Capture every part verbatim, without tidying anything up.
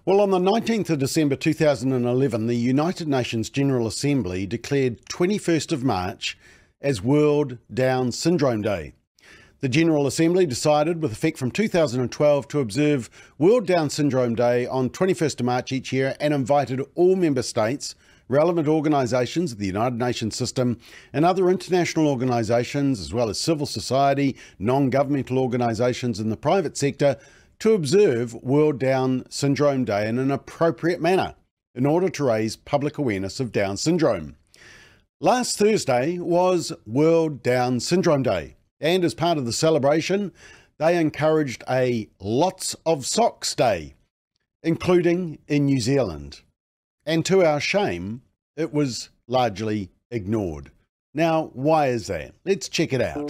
Well, on the nineteenth of December two thousand eleven, the United Nations General Assembly declared twenty-first of March as World Down Syndrome Day. The General Assembly decided, with effect from two thousand twelve, to observe World Down Syndrome Day on twenty-first of March each year and invited all member states, relevant organisations of the United Nations system and other international organisations, as well as civil society, non-governmental organisations and the private sector, to observe World Down Syndrome Day in an appropriate manner in order to raise public awareness of Down syndrome. Last Thursday was World Down Syndrome Day, and as part of the celebration, they encouraged a Lots of Socks Day, including in New Zealand. And to our shame, it was largely ignored. Now, why is that? Let's check it out.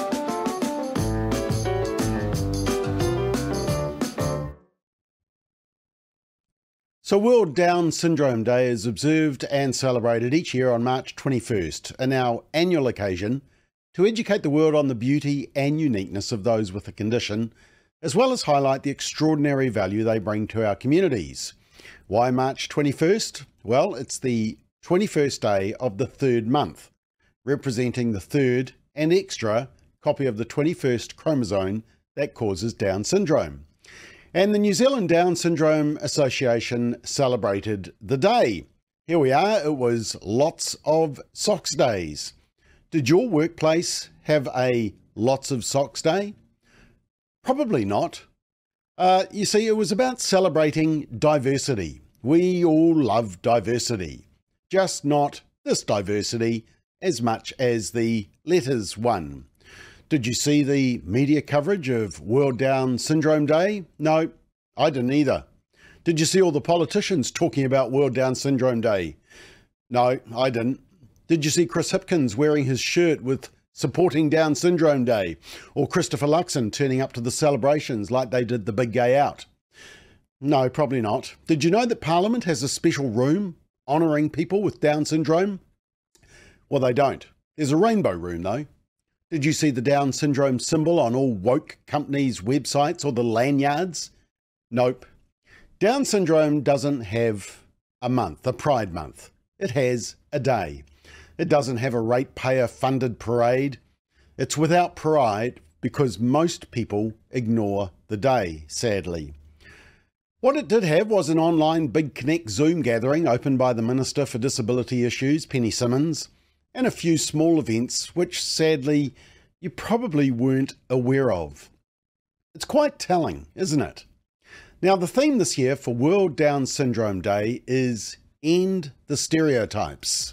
So World Down Syndrome Day is observed and celebrated each year on March twenty-first, an our annual occasion to educate the world on the beauty and uniqueness of those with the condition, as well as highlight the extraordinary value they bring to our communities. Why March twenty-first? Well, it's the twenty-first day of the third month, representing the third and extra copy of the twenty-first chromosome that causes Down syndrome. And the New Zealand Down Syndrome Association celebrated the day. Here we are, it was Lots of Socks Days. Did your workplace have a Lots of Socks Day? Probably not. Uh, you see, it was about celebrating diversity. We all love diversity, just not this diversity as much as the letters one. Did you see the media coverage of World Down Syndrome Day? No, I didn't either. Did you see all the politicians talking about World Down Syndrome Day? No, I didn't. Did you see Chris Hipkins wearing his shirt with supporting Down Syndrome Day? Or Christopher Luxon turning up to the celebrations like they did the Big Gay Out? No, probably not. Did you know that Parliament has a special room honouring people with Down syndrome? Well, they don't. There's a rainbow room though. Did you see the Down syndrome symbol on all woke companies' websites or the lanyards? Nope. Down syndrome doesn't have a month, a Pride Month. It has a day. It doesn't have a ratepayer-funded parade. It's without pride because most people ignore the day, sadly. What it did have was an online Big Connect Zoom gathering opened by the Minister for Disability Issues, Penny Simmonds, and a few small events which, sadly, you probably weren't aware of. It's quite telling, isn't it? Now, the theme this year for World Down Syndrome Day is End the Stereotypes.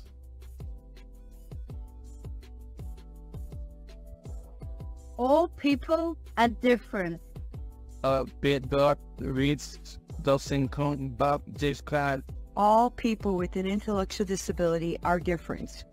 All people are different. A bit dark reads doesn't come back this class. All people with an intellectual disability are different.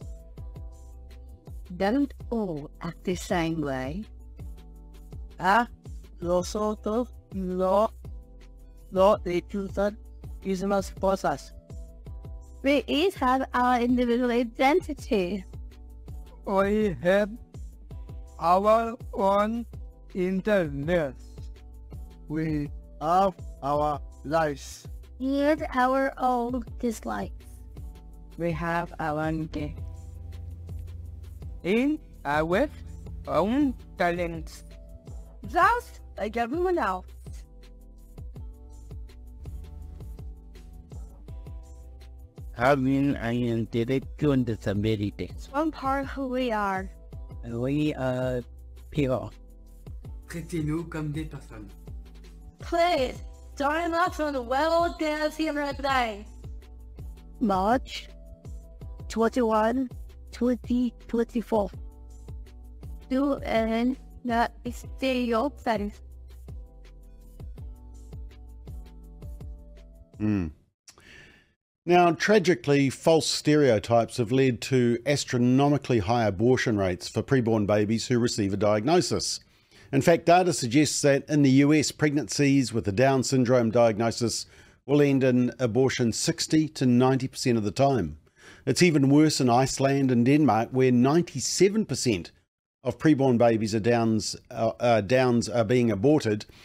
Don't all act the same way. Ah, nosotros no, no disfrutan mismas cosas. We each have our individual identity. We have our own interests. We have our lives. And our own dislikes. We have our own game. In our own talents. Just like everyone else. Having an intellectual disability. It's one part of who we are. We are people. Traitez-nous comme des personnes. Please, join us on the World Down Syndrome Day. March twenty-first, twenty twenty-four. Do and not stereotypes. Hmm. Now, tragically, false stereotypes have led to astronomically high abortion rates for preborn babies who receive a diagnosis. In fact, data suggests that in the U S, pregnancies with a Down syndrome diagnosis will end in abortion sixty to ninety percent of the time. It's even worse in Iceland and Denmark, where ninety-seven percent of preborn babies are Downs, uh, uh, Downs are being aborted,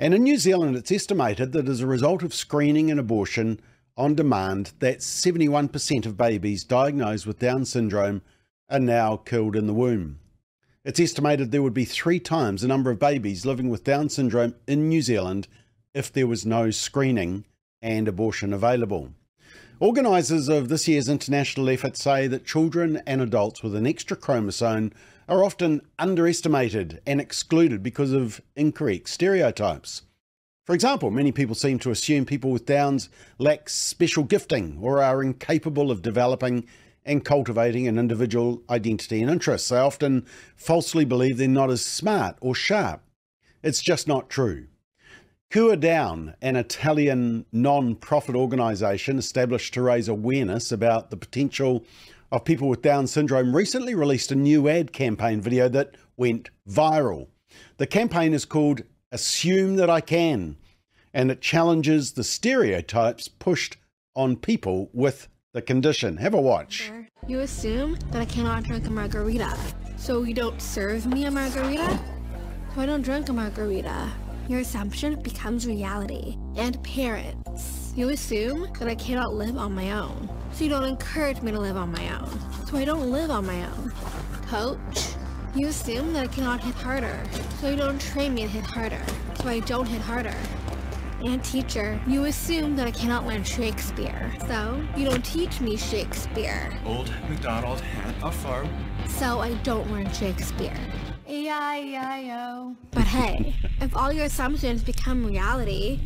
And in New Zealand, it's estimated that as a result of screening and abortion on demand, that seventy-one percent of babies diagnosed with Down syndrome are now killed in the womb. It's estimated there would be three times the number of babies living with Down syndrome in New Zealand if there was no screening and abortion available. Organisers of this year's international effort say that children and adults with an extra chromosome are often underestimated and excluded because of incorrect stereotypes. For example, many people seem to assume people with Downs lack special gifting or are incapable of developing and cultivating an individual identity and interests. They often falsely believe they're not as smart or sharp. It's just not true. Kua Down, an Italian non-profit organisation established to raise awareness about the potential of people with Down syndrome, recently released a new ad campaign video that went viral. The campaign is called Assume That I Can, and it challenges the stereotypes pushed on people with the condition. Have a watch. You assume that I cannot drink a margarita, so you don't serve me a margarita, so I don't drink a margarita. Your assumption becomes reality. And parents, you assume that I cannot live on my own, so you don't encourage me to live on my own, so I don't live on my own. Coach, you assume that I cannot hit harder, so you don't train me to hit harder, so I don't hit harder. And teacher, you assume that I cannot learn Shakespeare, so you don't teach me Shakespeare. Old MacDonald had a farm, so I don't learn Shakespeare. E I E I O. But hey, if all your assumptions become reality,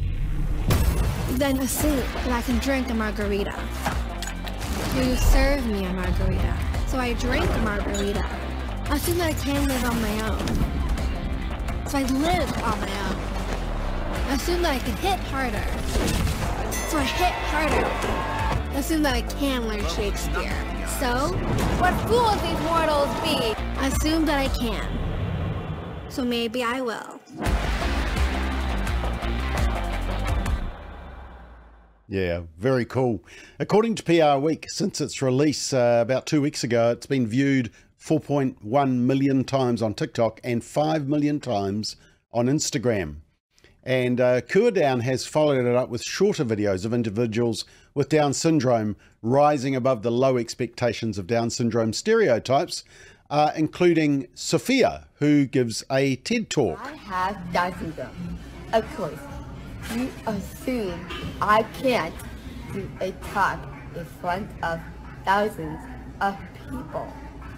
then assume that I can drink a margarita. You serve me a margarita, so I drink a margarita. Assume that I can live on my own, so I live on my own. Assume that I can hit harder, so I hit harder. Assume that I can learn Shakespeare, so what fools these mortals be. Assume that I can, so maybe I will. Yeah, very cool. According to P R Week, since its release uh, about two weeks ago, it's been viewed four point one million times on TikTok and five million times on Instagram. And uh, Kua Down has followed it up with shorter videos of individuals with Down syndrome rising above the low expectations of Down syndrome stereotypes, uh, including Sophia, who gives a TED Talk. I have Down syndrome. Of course, you assume I can't do a talk in front of thousands of people.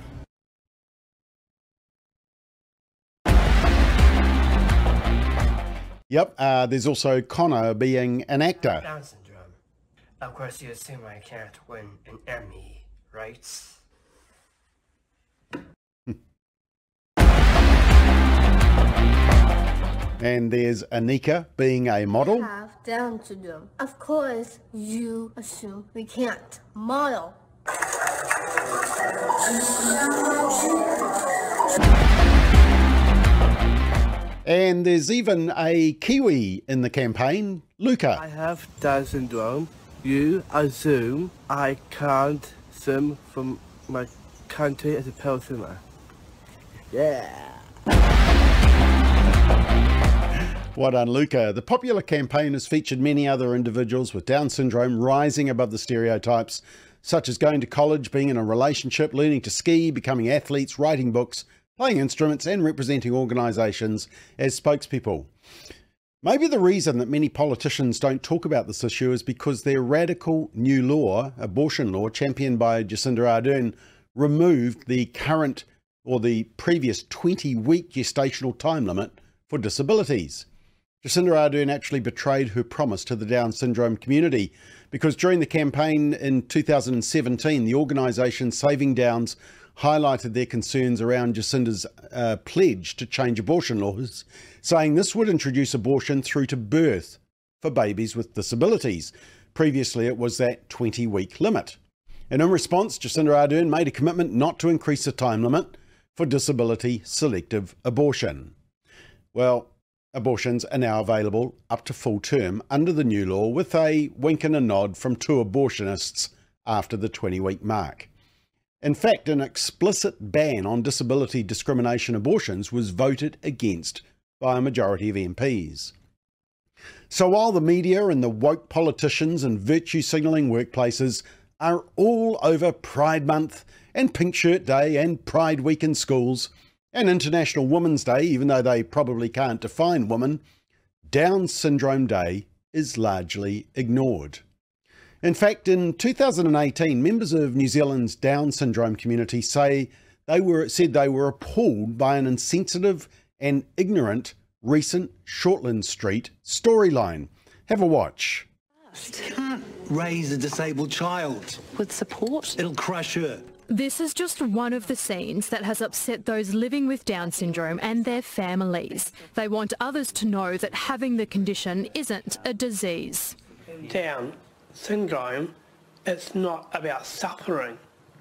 Yep, uh, there's also Connor being an actor. Down syndrome. Of course, you assume I can't win an Emmy, right? And there's Anika being a model. I have Down syndrome. Of course, you assume we can't model. And there's even a Kiwi in the campaign, Luca. I have Down syndrome. You assume I can't swim from my country as a person. Yeah. Well done, Luca. The popular campaign has featured many other individuals with Down syndrome rising above the stereotypes, such as going to college, being in a relationship, learning to ski, becoming athletes, writing books, playing instruments and representing organisations as spokespeople. Maybe the reason that many politicians don't talk about this issue is because their radical new law, abortion law, championed by Jacinda Ardern, removed the current or the previous twenty-week gestational time limit for disabilities. Jacinda Ardern actually betrayed her promise to the Down syndrome community because during the campaign in two thousand seventeen, the organisation Saving Downs highlighted their concerns around Jacinda's uh, pledge to change abortion laws, saying this would introduce abortion through to birth for babies with disabilities. Previously, it was that twenty-week limit. And in response, Jacinda Ardern made a commitment not to increase the time limit for disability selective abortion. Well, abortions are now available up to full term under the new law, with a wink and a nod from two abortionists after the twenty-week mark. In fact, an explicit ban on disability discrimination abortions was voted against by a majority of M Ps. So while the media and the woke politicians and virtue signalling workplaces are all over Pride Month and Pink Shirt Day and Pride Week in schools and International Women's Day, even though they probably can't define women, Down Syndrome Day is largely ignored. In fact, in two thousand eighteen, members of New Zealand's Down syndrome community say they were said they were appalled by an insensitive and ignorant recent Shortland Street storyline. Have a watch. You can't raise a disabled child. With support? It'll crush her. This is just one of the scenes that has upset those living with Down syndrome and their families. They want others to know that having the condition isn't a disease. Down syndrome, it's not about suffering.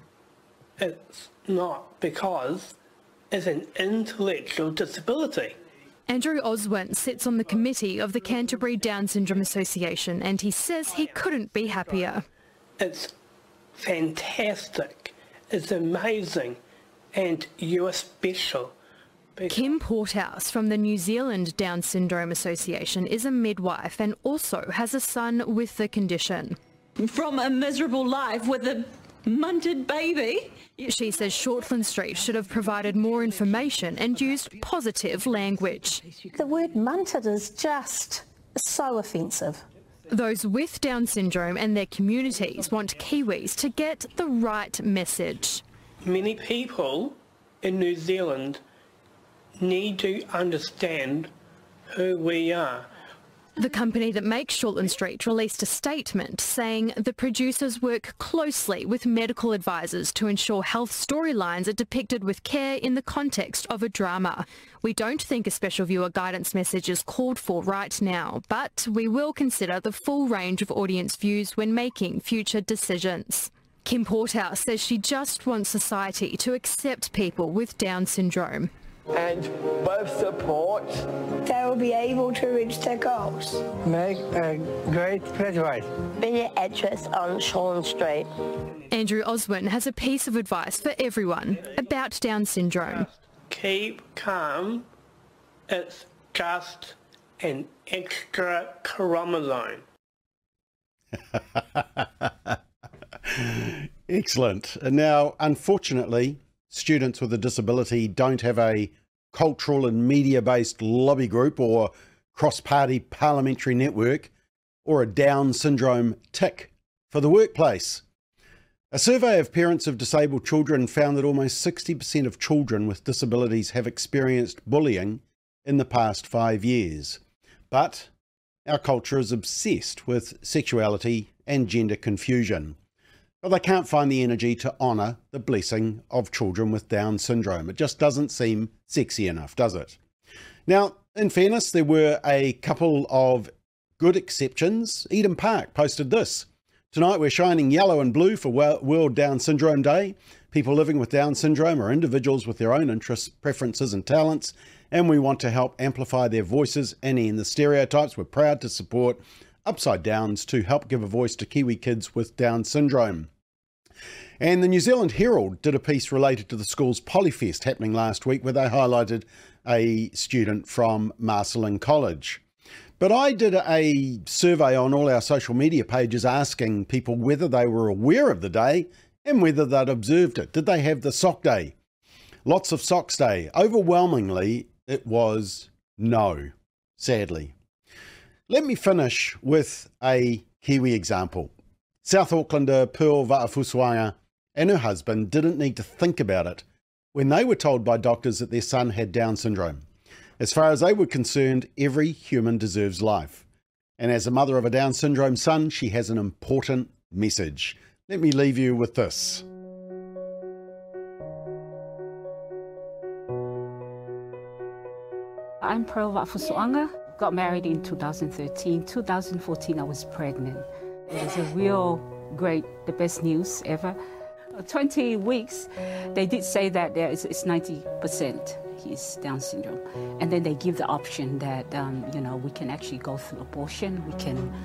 It's not, because it's an intellectual disability. Andrew Oswin sits on the committee of the Canterbury Down Syndrome Association, and he says he couldn't be happier. It's fantastic. It's amazing, and you are special. Kim Porthouse from the New Zealand Down Syndrome Association is a midwife and also has a son with the condition. From a miserable life with a munted baby. She says Shortland Street should have provided more information and used positive language. The word munted is just so offensive. Those with Down syndrome and their communities want Kiwis to get the right message. Many people in New Zealand need to understand who we are. The company that makes Shortland Street released a statement saying the producers work closely with medical advisors to ensure health storylines are depicted with care in the context of a drama. We don't think a special viewer guidance message is called for right now, but we will consider the full range of audience views when making future decisions. Kim Porthouse says she just wants society to accept people with Down syndrome. And both support, they will be able to reach their goals. Make a great graduate. Be an actress on Shortland Street. Andrew Oswin has a piece of advice for everyone about Down syndrome. Keep calm. It's just an extra chromosome. Excellent. And now, unfortunately, students with a disability don't have a cultural and media-based lobby group or cross-party parliamentary network or a Down syndrome tick for the workplace. A survey of parents of disabled children found that almost sixty percent of children with disabilities have experienced bullying in the past five years. But our culture is obsessed with sexuality and gender confusion. But they can't find the energy to honour the blessing of children with Down syndrome. It just doesn't seem sexy enough, does it? Now, in fairness, there were a couple of good exceptions. Eden Park posted this. Tonight we're shining yellow and blue for World Down Syndrome Day. People living with Down syndrome are individuals with their own interests, preferences and talents, and we want to help amplify their voices and end the stereotypes. We're proud to support Upside Downs to help give a voice to Kiwi kids with Down syndrome. And the New Zealand Herald did a piece related to the school's Polyfest happening last week, where they highlighted a student from Marcelin College. But I did a survey on all our social media pages asking people whether they were aware of the day and whether they'd observed it. Did they have the sock day? Lots of socks day. Overwhelmingly, it was no, sadly. Let me finish with a Kiwi example. South Aucklander Pearl Va'afusuanga and her husband didn't need to think about it when they were told by doctors that their son had Down syndrome. As far as they were concerned, every human deserves life. And as a mother of a Down syndrome son, she has an important message. Let me leave you with this. I'm Pearl Va'afusuanga. Got married in two thousand thirteen. two thousand fourteen, I was pregnant. It was a real great, the best news ever. twenty weeks, they did say that there is it's ninety percent he's Down syndrome. And then they give the option that, um, you know, we can actually go through abortion, we can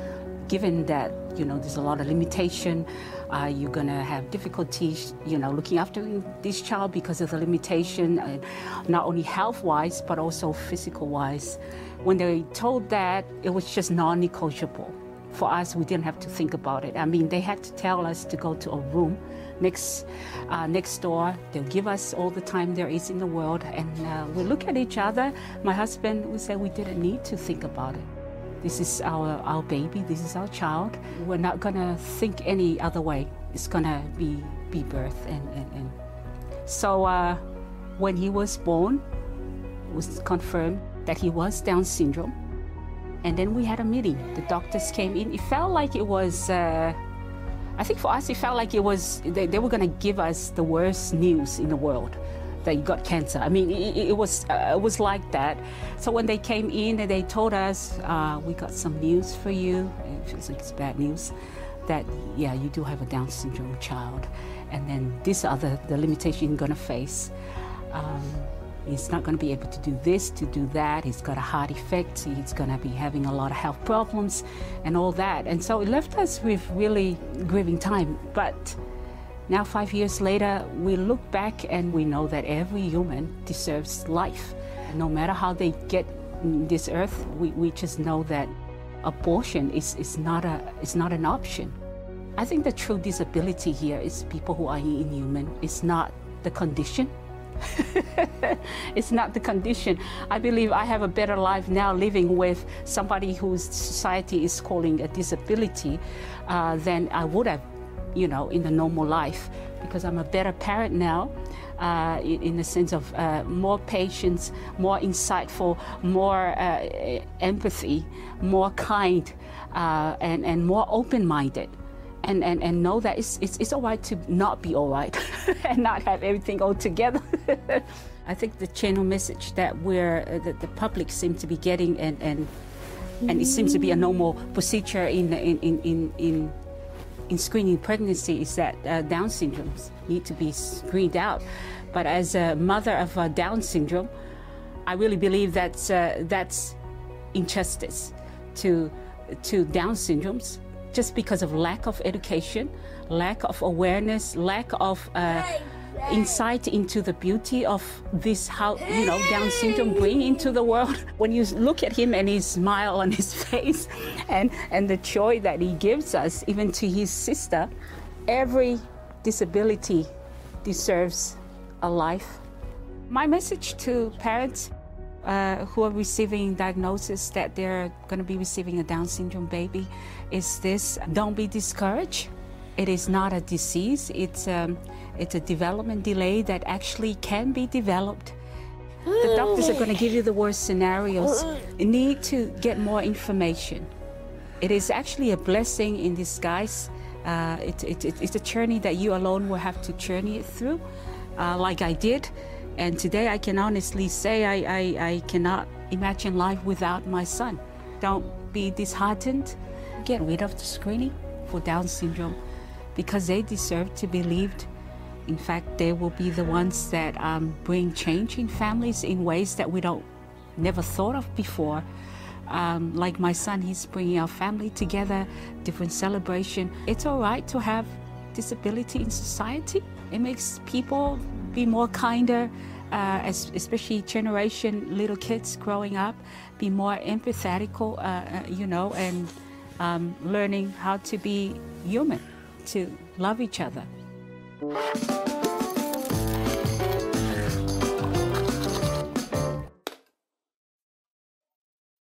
given that, you know, there's a lot of limitation, uh, you're going to have difficulties, you know, looking after this child because of the limitation, uh, not only health-wise, but also physical-wise. When they told that, it was just non-negotiable. For us, we didn't have to think about it. I mean, they had to tell us to go to a room next, uh, next door. They'll give us all the time there is in the world, and uh, we look at each other. My husband would say we didn't need to think about it. This is our, our baby, this is our child. We're not gonna think any other way. It's gonna be, be birth. And, and, and. So uh, when he was born, it was confirmed that he was Down syndrome. And then we had a meeting. The doctors came in. It felt like it was, uh, I think for us, it felt like it was, they, they were gonna give us the worst news in the world, that you got cancer. I mean, it, it was uh, it was like that. So when they came in and they told us, uh, we got some news for you, it feels like it's bad news, that, yeah, you do have a Down syndrome child. And then these are the, the limitations you're gonna face. Um, He's not going to be able to do this, to do that. He's got a heart defect. He's going to be having a lot of health problems and all that. And so it left us with really grieving time. But now, five years later, we look back and we know that every human deserves life. No matter how they get on this earth, we, we just know that abortion is, is, not a, is not an option. I think the true disability here is people who are inhuman. It's not the condition. It's not the condition. I believe I have a better life now living with somebody whose society is calling a disability uh, than I would have, you know, in the normal life, because I'm a better parent now uh, in, in the sense of uh, more patience, more insightful, more uh, empathy, more kind, uh, and, and more open-minded. And, and, and know that it's, it's, it's all right to not be all right and not have everything all together. I think the channel message that we're, uh, that the public seems to be getting, and, and, and it seems to be a normal procedure in, in, in, in, in, in screening pregnancy, is that uh, Down syndromes need to be screened out. But as a mother of uh, Down syndrome, I really believe that uh, that's injustice to, to Down syndromes, just because of lack of education, lack of awareness, lack of uh, insight into the beauty of this, how, you know, Down syndrome bring into the world. When you look at him and his smile on his face and, and the joy that he gives us, even to his sister, every disability deserves a life. My message to parents Uh, who are receiving diagnosis that they're going to be receiving a Down syndrome baby is this: don't be discouraged. It is not a disease. It's, um, it's a development delay that actually can be developed. The doctors are going to give you the worst scenarios. You need to get more information. It is actually a blessing in disguise. Uh, it, it, it, it's a journey that you alone will have to journey it through, uh, like I did. And today I can honestly say I, I, I cannot imagine life without my son. Don't be disheartened. Get rid of the screening for Down syndrome, because they deserve to be lived. In fact, they will be the ones that um, bring change in families in ways that we don't never thought of before. Um, like my son, he's bringing our family together, different celebration. It's all right to have disability in society. It makes people be more kinder, uh, as, especially generation little kids growing up, be more empathetical, uh, uh, you know, and um, learning how to be human, to love each other.